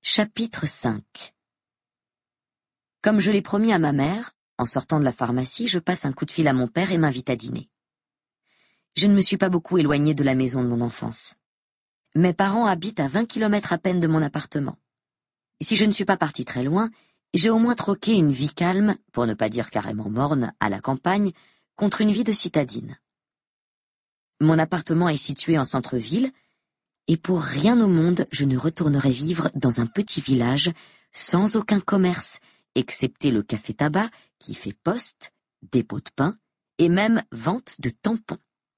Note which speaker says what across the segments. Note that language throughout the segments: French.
Speaker 1: Chapitre 5. Comme je l'ai promis à ma mère, en sortant de la pharmacie, je passe un coup de fil à mon père et m'invite à dîner. Je ne me suis pas beaucoup éloignée de la maison de mon enfance. Mes parents habitent à 20 kilomètres à peine de mon appartement. Et si je ne suis pas partie très loin, j'ai au moins troqué une vie calme, pour ne pas dire carrément morne, à la campagne, contre une vie de citadine. Mon appartement est situé en centre-ville, et pour rien au monde je ne retournerai vivre dans un petit village sans aucun commerce, excepté le café-tabac qui fait poste, dépôt de pain et même vente de tampons.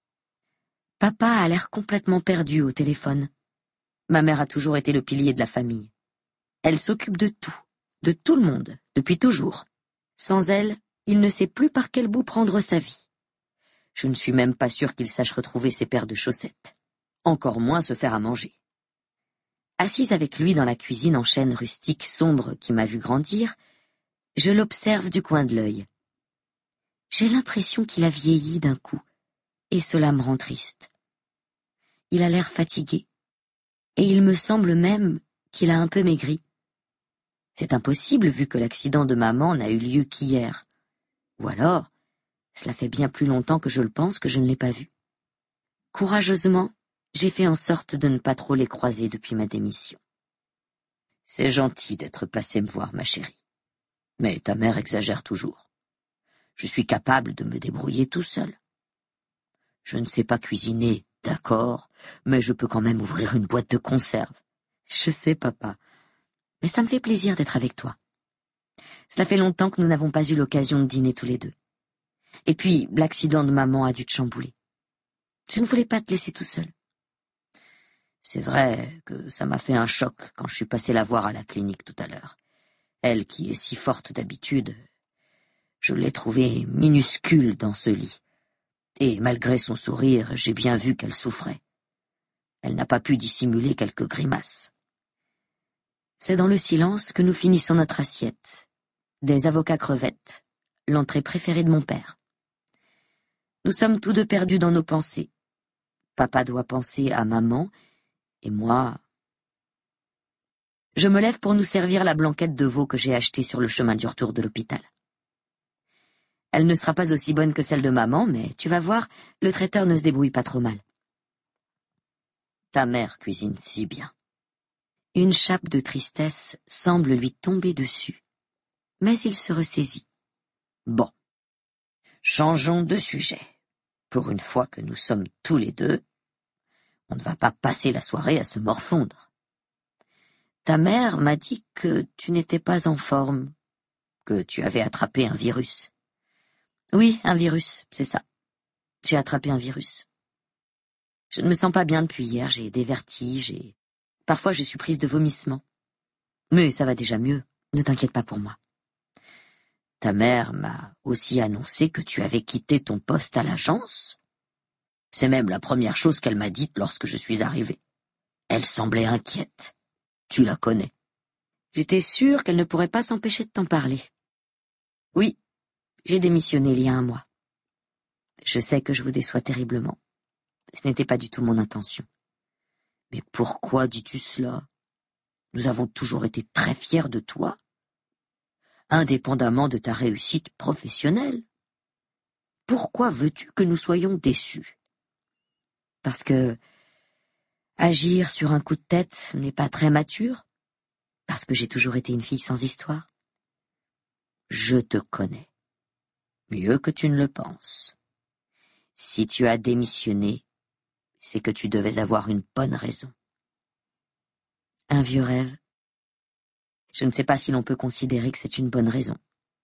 Speaker 1: Papa a l'air complètement perdu au téléphone. Ma mère a toujours été le pilier de la famille. Elle s'occupe de tout le monde, depuis toujours. Sans elle, il ne sait plus par quel bout prendre sa vie. Je ne suis même pas sûre qu'il sache retrouver ses paires de chaussettes. Encore moins se faire à manger. Assise avec lui dans la cuisine en chêne rustique sombre qui m'a vu grandir, je l'observe du coin de l'œil. J'ai l'impression qu'il a vieilli d'un coup, et cela me rend triste. Il a l'air fatigué, et il me semble même qu'il a un peu maigri. C'est impossible vu que l'accident de maman n'a eu lieu qu'hier. Ou alors, cela fait bien plus longtemps que je le pense que je ne l'ai pas vu. Courageusement, j'ai fait en sorte de ne pas trop les croiser depuis ma démission. C'est gentil d'être passée me voir, ma chérie. Mais ta mère exagère toujours. Je suis capable de me débrouiller tout seul. Je ne sais pas cuisiner, d'accord, mais je peux quand même ouvrir une boîte de conserve. Je sais, papa, mais ça me fait plaisir d'être avec toi. Cela fait longtemps que nous n'avons pas eu l'occasion de dîner tous les deux. Et puis, l'accident de maman a dû te chambouler. Je ne voulais pas te laisser tout seul. C'est vrai que ça m'a fait un choc quand je suis passé la voir à la clinique tout à l'heure. Elle qui est si forte d'habitude, je l'ai trouvée minuscule dans ce lit. Et malgré son sourire, j'ai bien vu qu'elle souffrait. Elle n'a pas pu dissimuler quelques grimaces. C'est dans le silence que nous finissons notre assiette. Des avocats crevettes, l'entrée préférée de mon père. Nous sommes tous deux perdus dans nos pensées. Papa doit penser à maman, et moi... Je me lève pour nous servir la blanquette de veau que j'ai achetée sur le chemin du retour de l'hôpital. Elle ne sera pas aussi bonne que celle de maman, mais tu vas voir, le traiteur ne se débrouille pas trop mal. Ta mère cuisine si bien. Une chape de tristesse semble lui tomber dessus, mais il se ressaisit. Bon, changeons de sujet. Pour une fois que nous sommes tous les deux, on ne va pas passer la soirée à se morfondre. Ta mère m'a dit que tu n'étais pas en forme, que tu avais attrapé un virus. Oui, un virus, c'est ça. J'ai attrapé un virus. Je ne me sens pas bien depuis hier, j'ai des vertiges et parfois je suis prise de vomissements. Mais ça va déjà mieux, ne t'inquiète pas pour moi. Ta mère m'a aussi annoncé que tu avais quitté ton poste à l'agence. C'est même la première chose qu'elle m'a dite lorsque je suis arrivé. Elle semblait inquiète. Tu la connais. J'étais sûre qu'elle ne pourrait pas s'empêcher de t'en parler. Oui, j'ai démissionné il y a 1 mois. Je sais que je vous déçois terriblement. Ce n'était pas du tout mon intention. Mais pourquoi dis-tu cela? Nous avons toujours été très fiers de toi, indépendamment de ta réussite professionnelle. Pourquoi veux-tu que nous soyons déçus? Parce que agir sur un coup de tête n'est pas très mature? Parce que j'ai toujours été une fille sans histoire? Je te connais. Mieux que tu ne le penses. Si tu as démissionné, c'est que tu devais avoir une bonne raison. Un vieux rêve. Je ne sais pas si l'on peut considérer que c'est une bonne raison.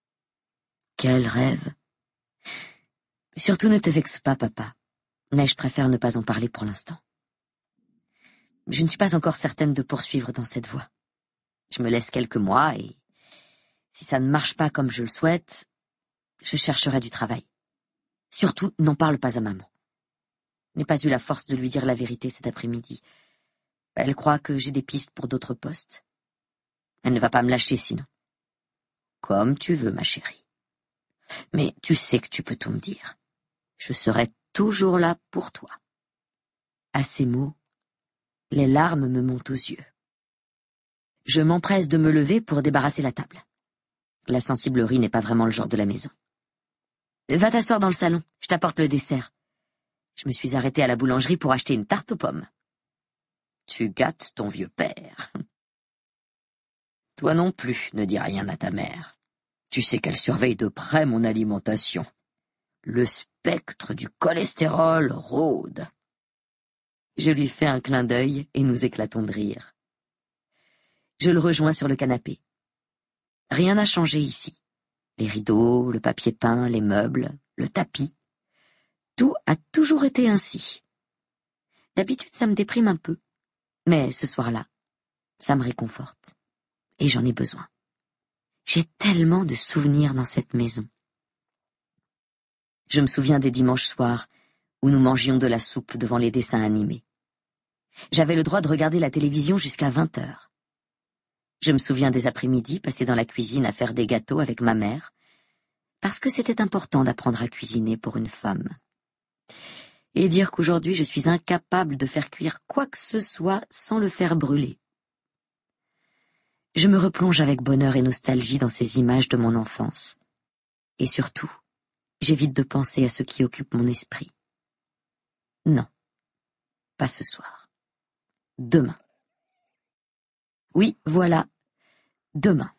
Speaker 1: Quel rêve? Surtout ne te vexe pas, papa, mais je préfère ne pas en parler pour l'instant. Je ne suis pas encore certaine de poursuivre dans cette voie. Je me laisse quelques mois et, si ça ne marche pas comme je le souhaite, je chercherai du travail. Surtout, n'en parle pas à maman. Je n'ai pas eu la force de lui dire la vérité cet après-midi. Elle croit que j'ai des pistes pour d'autres postes. Elle ne va pas me lâcher sinon. Comme tu veux, ma chérie. Mais tu sais que tu peux tout me dire. Je serai toujours là pour toi. À ces mots, les larmes me montent aux yeux. Je m'empresse de me lever pour débarrasser la table. La sensiblerie n'est pas vraiment le genre de la maison. Va t'asseoir dans le salon, je t'apporte le dessert. Je me suis arrêtée à la boulangerie pour acheter une tarte aux pommes. Tu gâtes ton vieux père. Toi non plus, ne dis rien à ta mère. Tu sais qu'elle surveille de près mon alimentation. Le spectre du cholestérol rôde. Je lui fais un clin d'œil et nous éclatons de rire. Je le rejoins sur le canapé. Rien n'a changé ici. Les rideaux, le papier peint, les meubles, le tapis. Tout a toujours été ainsi. D'habitude, ça me déprime un peu. Mais ce soir-là, ça me réconforte. Et j'en ai besoin. J'ai tellement de souvenirs dans cette maison. Je me souviens des dimanches soirs où nous mangions de la soupe devant les dessins animés. J'avais le droit de regarder la télévision jusqu'à 20h. Je me souviens des après-midi passés dans la cuisine à faire des gâteaux avec ma mère, parce que c'était important d'apprendre à cuisiner pour une femme. Et dire qu'aujourd'hui je suis incapable de faire cuire quoi que ce soit sans le faire brûler. Je me replonge avec bonheur et nostalgie dans ces images de mon enfance. Et surtout, j'évite de penser à ce qui occupe mon esprit. Non, pas ce soir. Demain. Oui, voilà, demain.